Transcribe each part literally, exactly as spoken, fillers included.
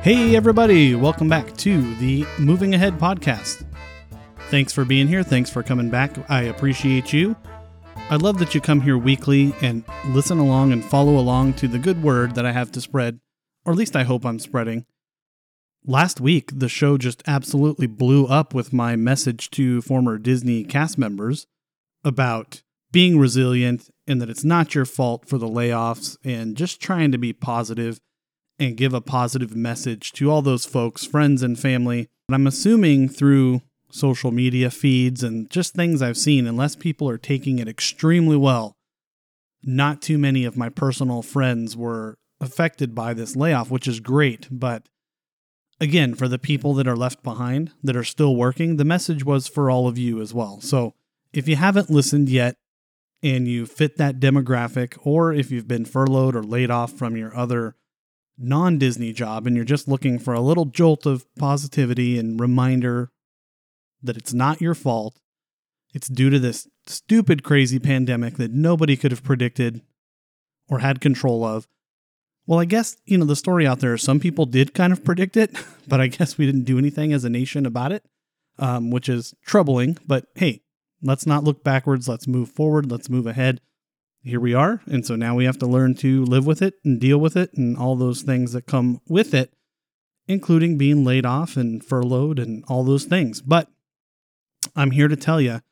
Hey everybody, welcome back to the Moving Ahead podcast. Thanks for being here. Thanks for coming back. I appreciate you. I love that you come here weekly and listen along and follow along to the good word that I have to spread, or at least I hope I'm spreading. Last week, the show just absolutely blew up with my message to former Disney cast members about being resilient and that it's not your fault for the layoffs and just trying to be positive and give a positive message to all those folks, friends and family. And I'm assuming through social media feeds and just things I've seen, unless people are taking it extremely well, not too many of my personal friends were affected by this layoff, which is great. But again, for the people that are left behind, that are still working, the message was for all of you as well. So if you haven't listened yet and you fit that demographic, or if you've been furloughed or laid off from your other non-Disney job and you're just looking for a little jolt of positivity and reminder that it's not your fault, it's due to this stupid, crazy pandemic that nobody could have predicted or had control of. Well, I guess, you know, the story out there, some people did kind of predict it, but I guess we didn't do anything as a nation about it, um, which is troubling. But hey, let's not look backwards. Let's move forward. Let's move ahead. Here we are. And so now we have to learn to live with it and deal with it and all those things that come with it, including being laid off and furloughed and all those things. But I'm here to tell you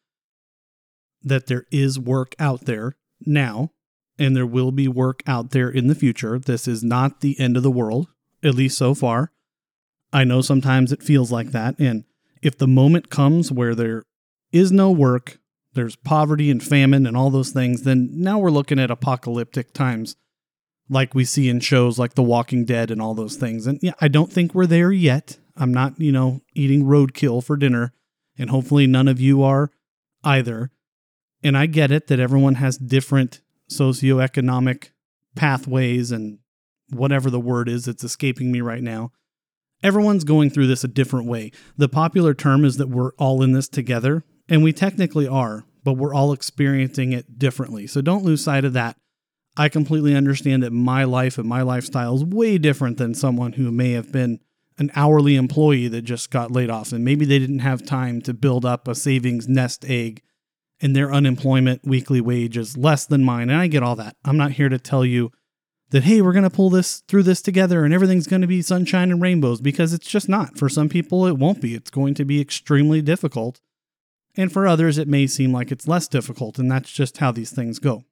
that there is work out there now, and there will be work out there in the future. This is not the end of the world, at least so far. I know sometimes it feels like that. And if the moment comes where there is no work, there's poverty and famine and all those things, then now we're looking at apocalyptic times like we see in shows like The Walking Dead and all those things. And yeah, I don't think we're there yet. I'm not, you know, eating roadkill for dinner, and hopefully none of you are either. And I get it that everyone has different socioeconomic pathways and whatever the word is that's escaping me right now. Everyone's going through this a different way. The popular term is that we're all in this together. And we technically are, but we're all experiencing it differently. So don't lose sight of that. I completely understand that my life and my lifestyle is way different than someone who may have been an hourly employee that just got laid off. And maybe they didn't have time to build up a savings nest egg, and their unemployment weekly wage is less than mine. And I get all that. I'm not here to tell you that, hey, we're going to pull this through this together and everything's going to be sunshine and rainbows, because it's just not. For some people, it won't be. It's going to be extremely difficult. And for others, it may seem like it's less difficult, and that's just how these things go.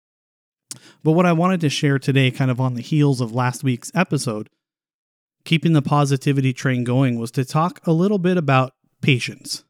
But what I wanted to share today, kind of on the heels of last week's episode, keeping the positivity train going, was to talk a little bit about patience.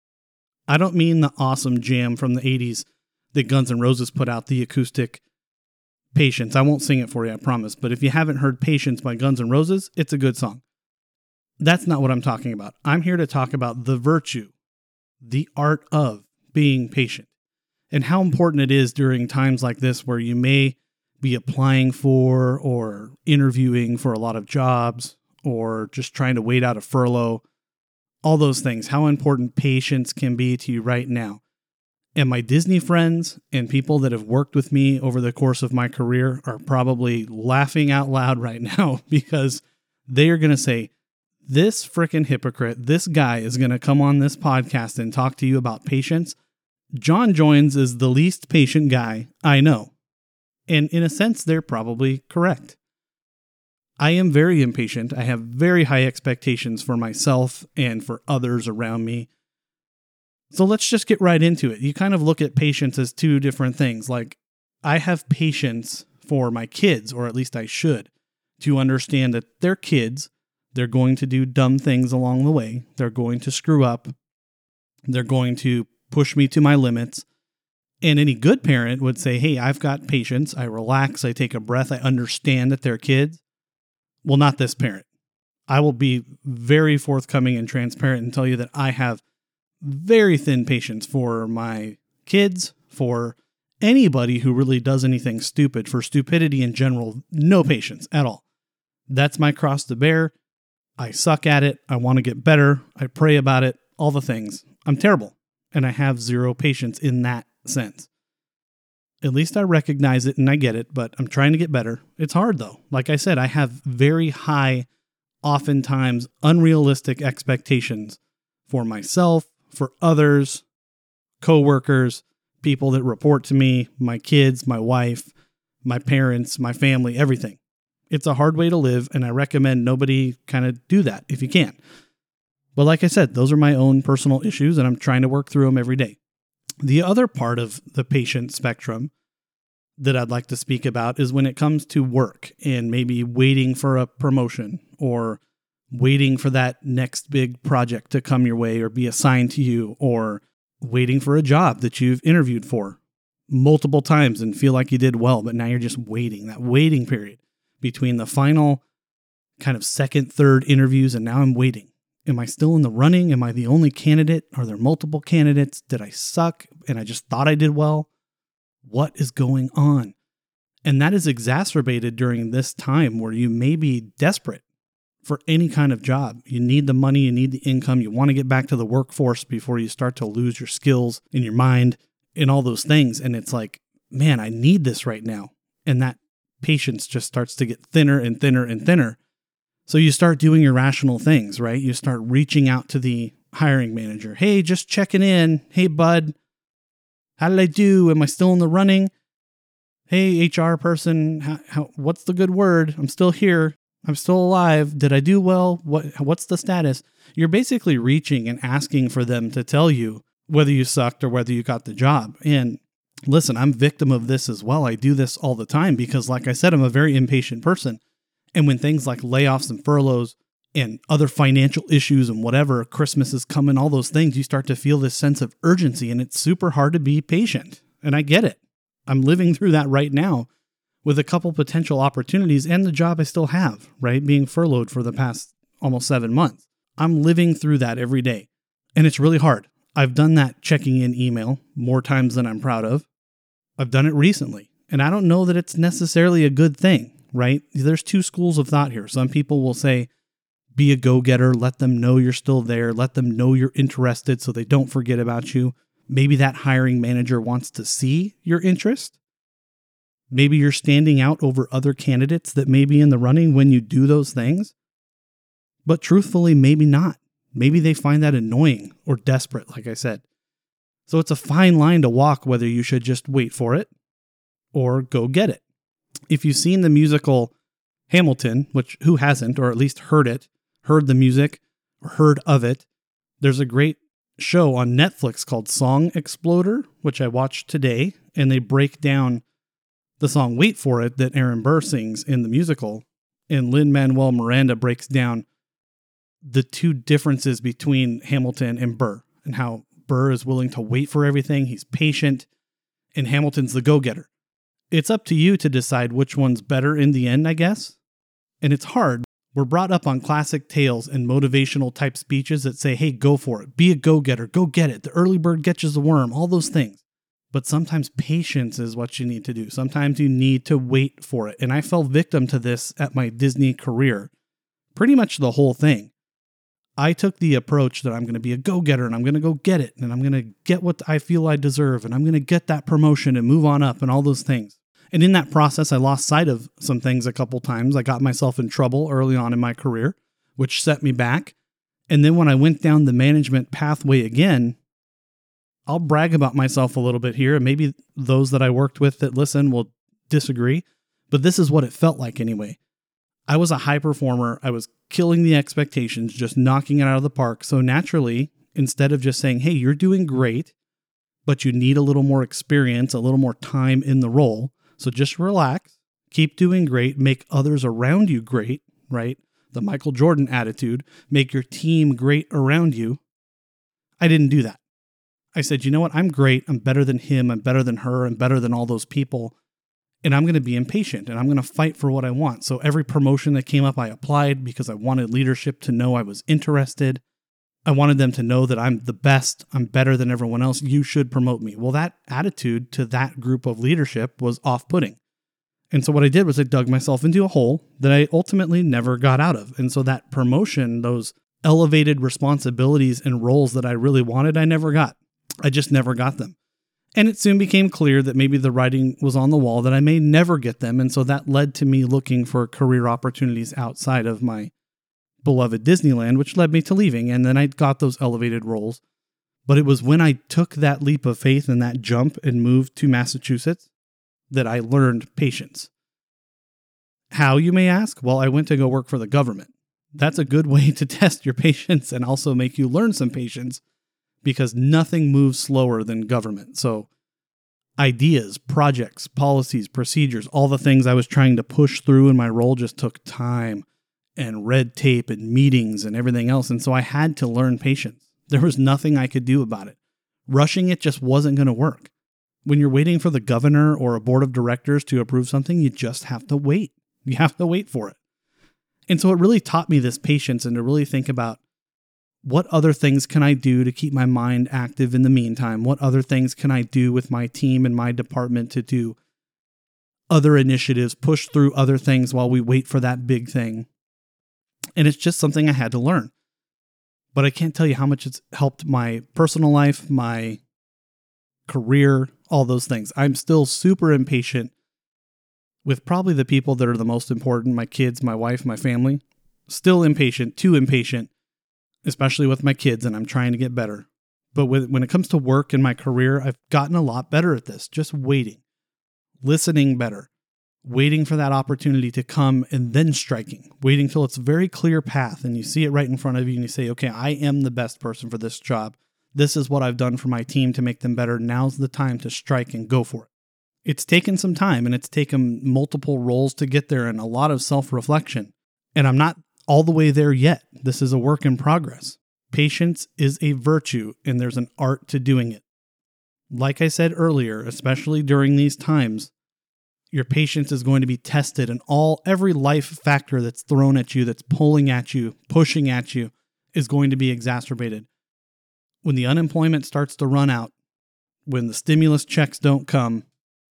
I don't mean the awesome jam from the eighties that Guns N' Roses put out, the acoustic Patience. I won't sing it for you, I promise. But if you haven't heard Patience by Guns N' Roses, it's a good song. That's not what I'm talking about. I'm here to talk about the virtue, the art of being patient, and how important it is during times like this where you may be applying for or interviewing for a lot of jobs or just trying to wait out a furlough, all those things, how important patience can be to you right now. And my Disney friends and people that have worked with me over the course of my career are probably laughing out loud right now, because they are going to say, this frickin' hypocrite, this guy is going to come on this podcast and talk to you about patience. John Joins is the least patient guy I know. And in a sense, they're probably correct. I am very impatient. I have very high expectations for myself and for others around me. So let's just get right into it. You kind of look at patience as two different things. Like, I have patience for my kids, or at least I should, to understand that they're kids. They're going to do dumb things along the way. They're going to screw up. They're going to push me to my limits. And any good parent would say, hey, I've got patience. I relax. I take a breath. I understand that they're kids. Well, not this parent. I will be very forthcoming and transparent and tell you that I have very thin patience for my kids, for anybody who really does anything stupid, for stupidity in general. No patience at all. That's my cross to bear. I suck at it. I want to get better. I pray about it. All the things. I'm terrible. And I have zero patience in that sense. At least I recognize it and I get it, but I'm trying to get better. It's hard though. Like I said, I have very high oftentimes unrealistic expectations for myself, for others, coworkers, people that report to me, my kids, my wife, my parents, my family, everything. It's a hard way to live, and I recommend nobody kind of do that if you can. But like I said, those are my own personal issues, and I'm trying to work through them every day. The other part of the patient spectrum that I'd like to speak about is when it comes to work and maybe waiting for a promotion or waiting for that next big project to come your way or be assigned to you, or waiting for a job that you've interviewed for multiple times and feel like you did well, but now you're just waiting, that waiting period between the final kind of second, third interviews, and now I'm waiting. Am I still in the running? Am I the only candidate? Are there multiple candidates? Did I suck and I just thought I did well? What is going on? And that is exacerbated during this time where you may be desperate for any kind of job. You need the money, you need the income, you want to get back to the workforce before you start to lose your skills and your mind and all those things. And it's like, man, I need this right now. And that patience just starts to get thinner and thinner and thinner. So you start doing irrational things, right? You start reaching out to the hiring manager. Hey, just checking in. Hey, bud, how did I do? Am I still in the running? Hey, H R person, how, how, what's the good word? I'm still here. I'm still alive. Did I do well? What What's the status? You're basically reaching and asking for them to tell you whether you sucked or whether you got the job. And listen, I'm victim of this as well. I do this all the time because, like I said, I'm a very impatient person. And when things like layoffs and furloughs and other financial issues and whatever, Christmas is coming, all those things, you start to feel this sense of urgency, and it's super hard to be patient. And I get it. I'm living through that right now with a couple potential opportunities and the job I still have, right? Being furloughed for the past almost seven months. I'm living through that every day. And it's really hard. I've done that checking in email more times than I'm proud of. I've done it recently. And I don't know that it's necessarily a good thing, right? There's two schools of thought here. Some people will say, be a go-getter, let them know you're still there, let them know you're interested so they don't forget about you. Maybe that hiring manager wants to see your interest. Maybe you're standing out over other candidates that may be in the running when you do those things. But truthfully, maybe not. Maybe they find that annoying or desperate, like I said. So it's a fine line to walk whether you should just wait for it or go get it. If you've seen the musical Hamilton, which who hasn't, or at least heard it, heard the music, or heard of it, there's a great show on Netflix called Song Exploder, which I watched today, and they break down the song Wait For It that Aaron Burr sings in the musical, and Lin-Manuel Miranda breaks down the two differences between Hamilton and Burr, and how Burr is willing to wait for everything, he's patient, and Hamilton's the go-getter. It's up to you to decide which one's better in the end, I guess. And it's hard. We're brought up on classic tales and motivational type speeches that say, hey, go for it, be a go-getter, go get it, the early bird catches the worm, all those things. But sometimes patience is what you need to do. Sometimes you need to wait for it. And I fell victim to this at my Disney career. Pretty much the whole thing. I took the approach that I'm going to be a go-getter and I'm going to go get it. And I'm going to get what I feel I deserve. And I'm going to get that promotion and move on up and all those things. And in that process, I lost sight of some things a couple times. I got myself in trouble early on in my career, which set me back. And then when I went down the management pathway again, I'll brag about myself a little bit here, and maybe those that I worked with that listen will disagree, but this is what it felt like anyway. I was a high performer. I was killing the expectations, just knocking it out of the park. So naturally, instead of just saying, hey, you're doing great, but you need a little more experience, a little more time in the role, so just relax, keep doing great, make others around you great, right? The Michael Jordan attitude, make your team great around you. I didn't do that. I said, you know what? I'm great. I'm better than him. I'm better than her. I'm better than all those people. And I'm going to be impatient and I'm going to fight for what I want. So every promotion that came up, I applied because I wanted leadership to know I was interested. I wanted them to know that I'm the best. I'm better than everyone else. You should promote me. Well, that attitude to that group of leadership was off-putting. And so what I did was I dug myself into a hole that I ultimately never got out of. And so that promotion, those elevated responsibilities and roles that I really wanted, I never got. I just never got them. And it soon became clear that maybe the writing was on the wall, that I may never get them. And so that led to me looking for career opportunities outside of my beloved Disneyland, which led me to leaving. And then I got those elevated roles. But it was when I took that leap of faith and that jump and moved to Massachusetts that I learned patience. How, you may ask? Well, I went to go work for the government. That's a good way to test your patience and also make you learn some patience, because nothing moves slower than government. So ideas, projects, policies, procedures, all the things I was trying to push through in my role just took time and red tape and meetings and everything else. And so I had to learn patience. There was nothing I could do about it. Rushing it just wasn't going to work. When you're waiting for the governor or a board of directors to approve something, you just have to wait. You have to wait for it. And so it really taught me this patience and to really think about, what other things can I do to keep my mind active in the meantime? What other things can I do with my team and my department to do other initiatives, push through other things while we wait for that big thing? And it's just something I had to learn. But I can't tell you how much it's helped my personal life, my career, all those things. I'm still super impatient with probably the people that are the most important, my kids, my wife, my family. Still impatient, too impatient, especially with my kids, and I'm trying to get better. But with, when it comes to work and my career, I've gotten a lot better at this, just waiting, listening better, waiting for that opportunity to come and then striking, waiting till it's a very clear path and you see it right in front of you and you say, okay, I am the best person for this job. This is what I've done for my team to make them better. Now's the time to strike and go for it. It's taken some time and it's taken multiple roles to get there and a lot of self-reflection. And I'm not all the way there yet. This is a work in progress. Patience is a virtue and there's an art to doing it. Like I said earlier, especially during these times, your patience is going to be tested and all every life factor that's thrown at you, that's pulling at you, pushing at you, is going to be exacerbated. When the unemployment starts to run out, when the stimulus checks don't come,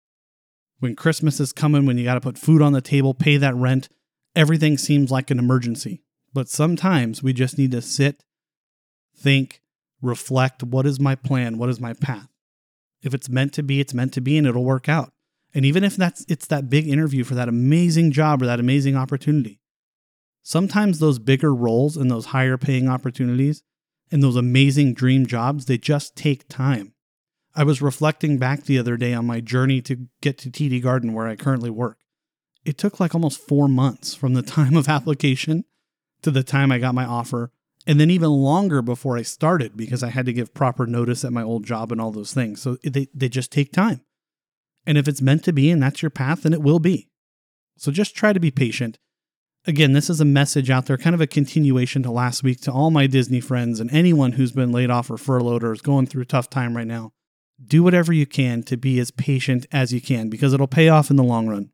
when Christmas is coming, when you got to put food on the table, pay that rent, everything seems like an emergency. But sometimes we just need to sit, think, reflect. What is my plan? What is my path? If it's meant to be, it's meant to be, and it'll work out. And even if that's it's that big interview for that amazing job or that amazing opportunity, sometimes those bigger roles and those higher paying opportunities and those amazing dream jobs, they just take time. I was reflecting back the other day on my journey to get to T D Garden where I currently work. It took like almost four months from the time of application to the time I got my offer, and then even longer before I started because I had to give proper notice at my old job and all those things. So they, they just take time. And if it's meant to be and that's your path, then it will be. So just try to be patient. Again, this is a message out there, kind of a continuation to last week to all my Disney friends and anyone who's been laid off or furloughed or is going through a tough time right now. Do whatever you can to be as patient as you can because it'll pay off in the long run.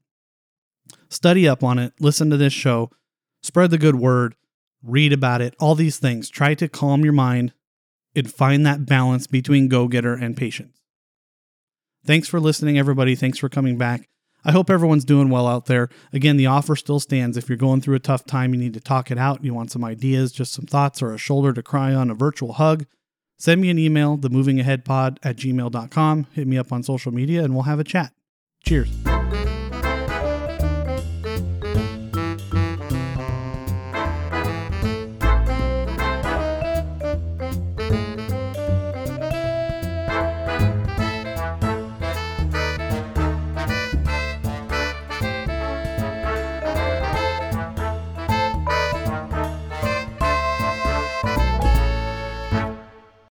Study up on it, listen to this show, spread the good word, read about it, all these things. Try to calm your mind and find that balance between go-getter and patience. Thanks for listening, everybody. Thanks for coming back. I hope everyone's doing well out there. Again, the offer still stands. If you're going through a tough time, you need to talk it out, you want some ideas, just some thoughts, or a shoulder to cry on, a virtual hug, send me an email, the moving ahead pod at gmail dot com. Hit me up on social media, and we'll have a chat. Cheers.